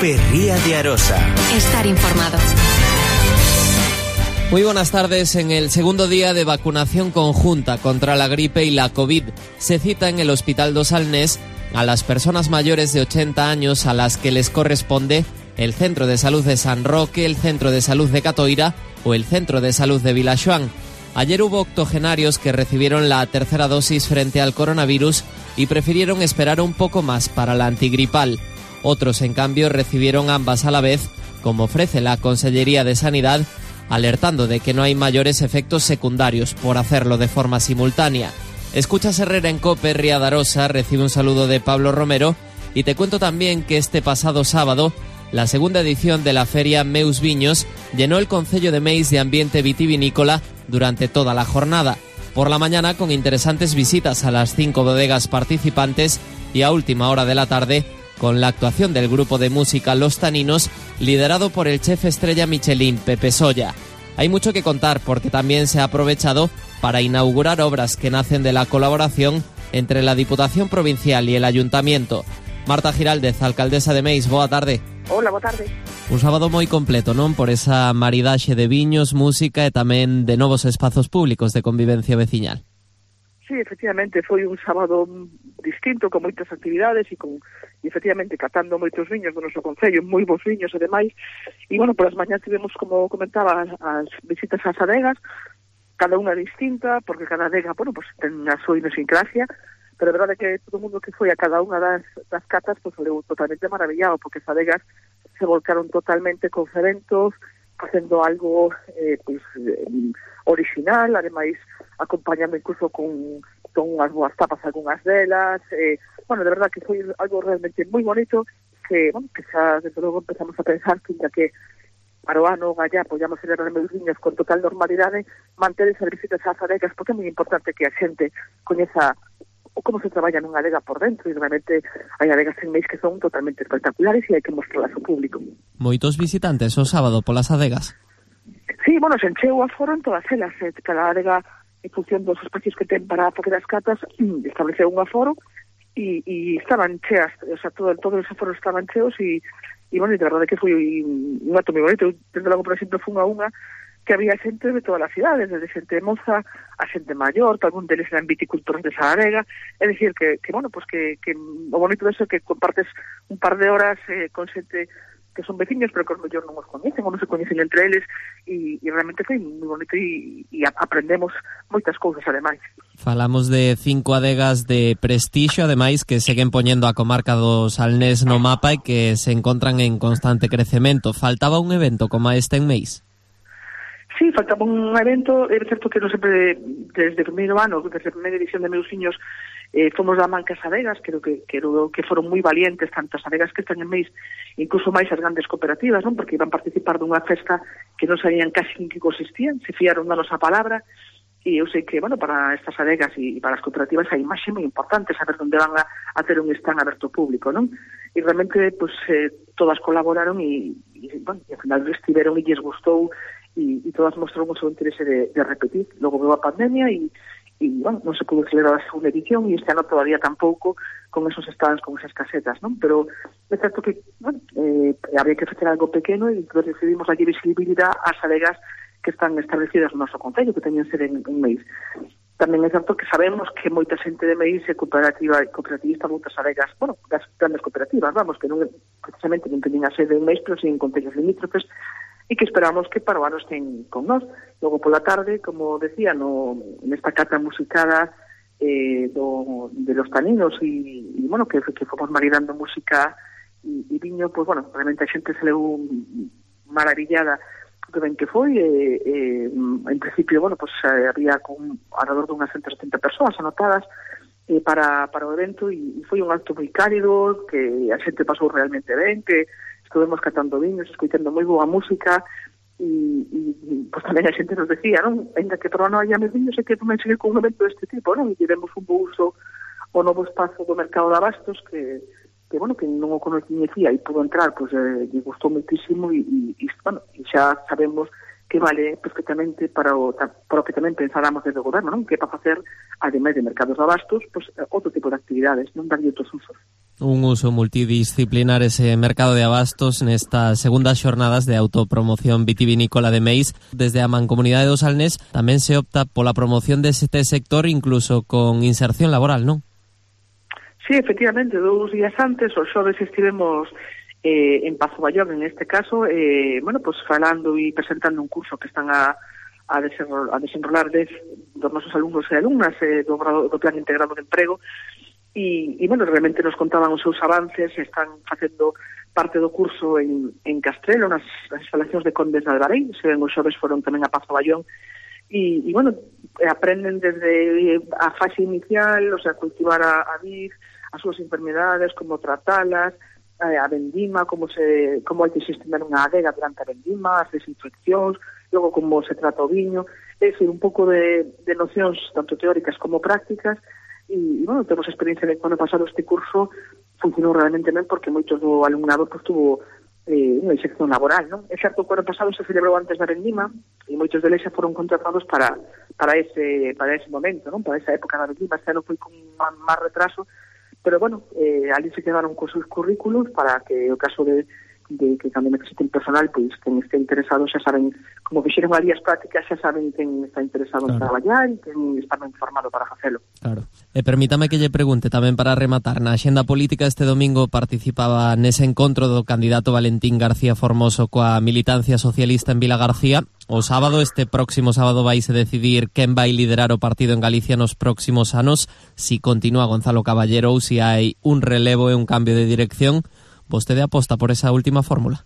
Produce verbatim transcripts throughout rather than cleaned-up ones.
COPE Ría de Arosa. Estar informado. Muy buenas tardes. En el segundo día de vacunación conjunta contra la gripe y la COVID, se cita en el Hospital do Salnés a las personas mayores de ochenta años a las que les corresponde el Centro de Salud de San Roque, el Centro de Salud de Catoira o el Centro de Salud de Vilaxoán. Ayer hubo octogenarios que recibieron la tercera dosis frente al coronavirus y prefirieron esperar un poco más para la antigripal. Otros, en cambio, recibieron ambas a la vez, como ofrece la Consellería de Sanidad, alertando de que no hay mayores efectos secundarios por hacerlo de forma simultánea. Escuchas Herrera en COPE Ría de Arosa, recibe un saludo de Pablo Romero y te cuento también que este pasado sábado la segunda edición de la feria Meus Viños llenó el concello de Meis de ambiente vitivinícola durante toda la jornada. Por la mañana, con interesantes visitas a las cinco bodegas participantes, y a última hora de la tarde con la actuación del grupo de música Los Taninos, liderado por el chef estrella Michelin, Pepe Solla. Hay mucho que contar porque también se ha aprovechado para inaugurar obras que nacen de la colaboración entre la Diputación Provincial y el Ayuntamiento. Marta Giraldez, alcaldesa de Meis, boa tarde. Hola, boa tarde. Un sábado moi completo, non? Por esa maridaxe de viños, música e tamén de novos espazos públicos de convivencia veciñal. Sí, efectivamente, foi un sábado distinto, con moitas actividades e con, e efectivamente, catando moitos viños do noso concello, moi bons viños e demais. E, bueno, por as mañás tivemos, como comentaba, as visitas ás adegas, cada unha distinta, porque cada adega, bueno, pues ten a súa idiosincrasia, pero a verdade é que todo o mundo que foi a cada unha das, das catas, pues leu totalmente maravillado, porque as adegas se volcaron totalmente con eventos, facendo algo eh, pues, eh, original, ademais acompañando incluso con, con unhas boas tapas algunhas delas, eh, bueno, de verdad que foi algo realmente moi bonito, que, bueno, que xa desde logo empezamos a pensar que ya que para o ano allá podíamos celebrar meus viños con total normalidade, manter esas visitas ás adegas, porque é moi importante que a xente coñeza como se traballa nunha adega por dentro, e realmente hai adegas en Meis que son totalmente espectaculares e hai que mostrarlas ao público. Moitos visitantes o sábado polas adegas? Sí, bueno, se encheu a foro en todas elas, eh, cada adega en función dos espacios que ten para facer as catas, estableceu un aforo e, e estaban cheas, o sea, todo, todos os aforos estaban cheos e, e bueno, de verdade que foi un acto moi bonito. Desde logo, por exemplo, fun a unha que había xente de todas as cidades, desde xente de moza a xente maior, algún deles eran viticultores de esa adega, é dicir que, que bueno, pues que, que o bonito de eso é que compartes un par de horas eh, con xente que son veciños, pero que os mellor non os coñecen ou non se coñecen entre eles, e, e realmente foi moi bonito e, e aprendemos moitas cousas ademais. Falamos de cinco adegas de prestixio, ademais, que seguen poñendo a comarca do Salnés no mapa e que se encontran en constante crecemento. Faltaba un evento como este en Meis? Sí, faltaba un evento, é certo que non sempre desde o primeiro ano, desde a primeira edición de Meus Viños, eh, fomos da manca as adegas, creo que, que, que foron moi valientes, tanto as adegas que están en Meis, incluso máis as grandes cooperativas, non? Porque iban participar dunha festa que non sabían casi en que consistían, se fiaron da nosa palabra, e eu sei que, bueno, para estas adegas e para as cooperativas a imaxe moi importante, saber onde van a, a ter un stand aberto público, non? E realmente, pues, eh, todas colaboraron e, e, bueno, e ao final estiveron e lles gustou, e, e todas mostraron o seu interese de, de repetir. Logo veo a pandemia e, e bueno, non se pudo celebrar a segunda edición e este ano todavía tampouco con esos stands, con esas casetas, non? Pero é certo que, bueno, eh, había que facer algo pequeno e entonces decidimos darlle visibilidade ás adegas que están establecidas no noso concello, que teñen ser en, en Meis. Tamén é certo que sabemos que moita xente de Meis é cooperativa e cooperativista moitas adegas, bueno, das grandes cooperativas, vamos, que non precisamente non teñen a sede en Meis, pero si en concellos limítrofes, e que esperamos que para o ano estén con nós. Logo pola tarde, como decía, no, nesta cata musicada eh, do, de Los Taninos e, e bueno, que, que fomos maridando música e, e viño, pues bueno, realmente a xente se leu maravillada que ben que foi, eh, eh, en principio, bueno, pues eh, había con alrededor de unhas ciento setenta persoas anotadas eh, para, para o evento e, e foi un acto moi cálido, que a xente pasou realmente ben, que estuvemos catando viños, escoitando moi boa música e, e pues tamén a xente nos decía, non? Ainda que por ano haya meus viños e que tamén seguir con un evento deste tipo, non? E tivemos un bo uso o novo espazo do mercado de abastos que, que bueno, que non o coñecía e pudo entrar, pois pues, eh, lle gustou muitísimo e, e, e, bueno, e xa sabemos que vale perfectamente para o, para o que tamén pensáramos desde o goberno, non? Que é para facer, ademais de mercados de abastos, pues, outro tipo de actividades, non darlle outros usos. un uso multidisciplinar ese mercado de abastos nestas segundas xornadas de autopromoción vitivinícola de Meis. Desde a Mancomunidade do Salnés tamén se opta pola promoción deste sector, incluso con inserción laboral, non? Sí, efectivamente, dous días antes, os xoves estivemos eh, en Pazo Bayón, en este caso, eh, bueno, pues falando e presentando un curso que están a, a, desenrolar, a desenrolar dez dos nosos alumnos e alumnas eh, do, do Plan Integrado de Emprego. E, e, bueno, realmente nos contaban os seus avances, están facendo parte do curso en, en Castrelo, nas, nas instalacións de Condes de Albarén, se ven os xoves foron tamén a Pazo Bayón, e, e bueno, aprenden desde a fase inicial, o sea, cultivar a, a vid, as súas enfermedades, como tratalas, a vendima, como se como hai que xestionar unha adega durante a vendima, as desinfeccións, logo como se trata o viño, é dicir, un pouco de, de nocións tanto teóricas como prácticas. E, bueno, temos experiencia de quando pasado este curso funcionou realmente ben porque moitos do alumnado pues, tuvo eh, unha inserción laboral, non? É certo que o ano pasado se celebrou antes da vendima e moitos deles xa foron contratados para para ese para ese momento, non? Para esa época da vendima, este ano foi con máis retraso, pero bueno, eh, ali se quedaron con seus currículos para que o caso de de que cando necesiten personal, pois quen este interesado xa saben, como fixeron ali as prácticas, xa saben quen está interesado claro. en traballar e quen está informado para facelo. Claro. E permítame que lle pregunte tamén para rematar, na axenda política este domingo participaba nese encontro do candidato Valentín García Formoso coa militancia socialista en Vilagarcía. O sábado, este próximo sábado, vaise decidir quen vai liderar o partido en Galicia nos próximos anos, si continúa Gonzalo Caballero ou si hai un relevo e un cambio de dirección. Vostede aposta por esa última fórmula?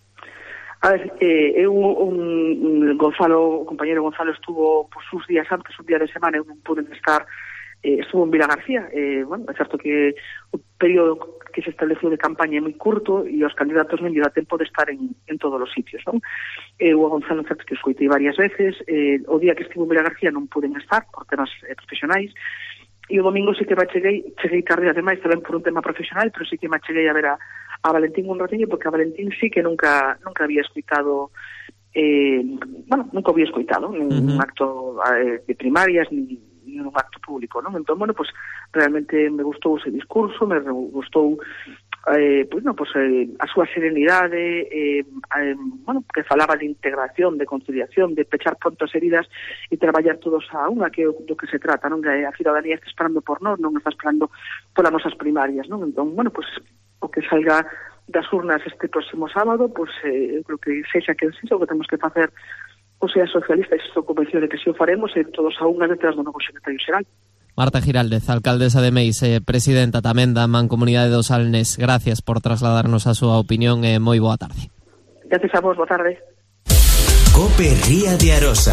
A ver, eh, eu, un, un Gonzalo, o compañero Gonzalo estuvo por sus días antes, un día de semana, eu non pude estar, eh, estuvo en Vilagarcía. Eh, bueno, é certo que o período que se estableceu de campaña é moi curto e os candidatos non lle dá tempo de estar en, en todos os sitios, non? Eu, o Gonzalo, certo que escoitei varias veces, eh, o día que estivo en Vilagarcía non pude estar por temas eh, profesionais. E o domingo sí que me cheguei, cheguei tarde ademais tamén por un tema profesional, pero sí que me cheguei a ver a, a Valentín un ratinho, porque a Valentín sí que nunca nunca había escoitado, eh, bueno, nunca había escoitado en uh-huh. un acto eh, de primarias, ni, ni un acto público, non? Entón, bueno, pues realmente me gustou ese discurso, me gustou eh, pues, no, pues, eh, a súa serenidade, eh, eh, bueno, que falaba de integración, de conciliación, de pechar pronto as heridas e traballar todos a unha, que é do que se trata, non? Que a cidadanía está esperando por nós, non está esperando polas nosas primarias, non? Entón, bueno, pues o que salga das urnas este próximo sábado, pues eh, eu creo que sexa que sexa o que temos que facer os seas socialistas, estou convencido de que se o faremos e todos a unha detrás do novo secretario xeral. Marta Giraldez, alcaldesa de Meis, eh, presidenta tamén da Mancomunidade do Salnés. Gracias por trasladarnos a súa opinión e moi boa tarde. Gracias a vos, boa tarde. Cope Ría de Arosa.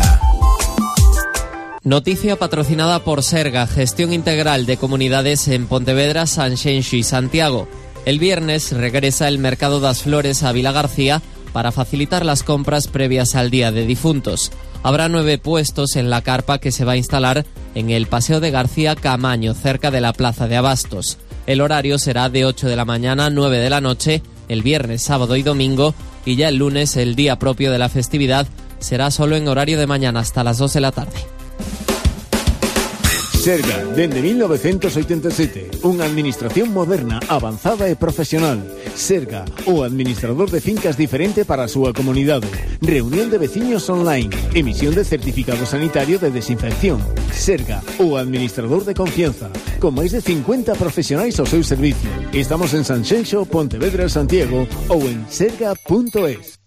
Noticia patrocinada por Serga, gestión integral de comunidades en Pontevedra, Sanxenxo y Santiago. El viernes regresa el Mercado das Flores a Vilagarcía para facilitar las compras previas al Día de Difuntos. Habrá nueve puestos en la carpa que se va a instalar en el Paseo de García Camaño, cerca de la Plaza de Abastos. El horario será de ocho de la mañana a nueve de la noche, el viernes, sábado y domingo, y ya el lunes, el día propio de la festividad, será solo en horario de mañana hasta las dos de la tarde. Serga, dende mil novecientos oitenta e sete, unha administración moderna, avanzada e profesional. Serga, o administrador de fincas diferente para a súa comunidade. Reunión de veciños online, emisión de certificado sanitario de desinfección. Serga, o administrador de confianza, con máis de cincuenta profesionais ao seu servicio. Estamos en Sanxenxo, Pontevedra, Santiago ou en serga punto es.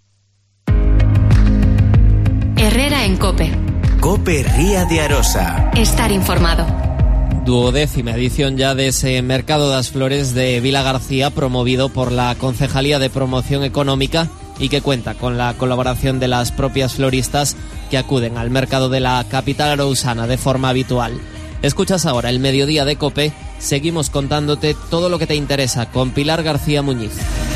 Herrera en Cope. Cope Ría de Arosa. Estar informado. Duodécima edición ya de ese Mercado das Flores de Vilagarcía, promovido por la Concejalía de Promoción Económica y que cuenta con la colaboración de las propias floristas que acuden al mercado de la capital arousana de forma habitual. Escuchas ahora el Mediodía de Cope. Seguimos contándote todo lo que te interesa con Pilar García Muñiz.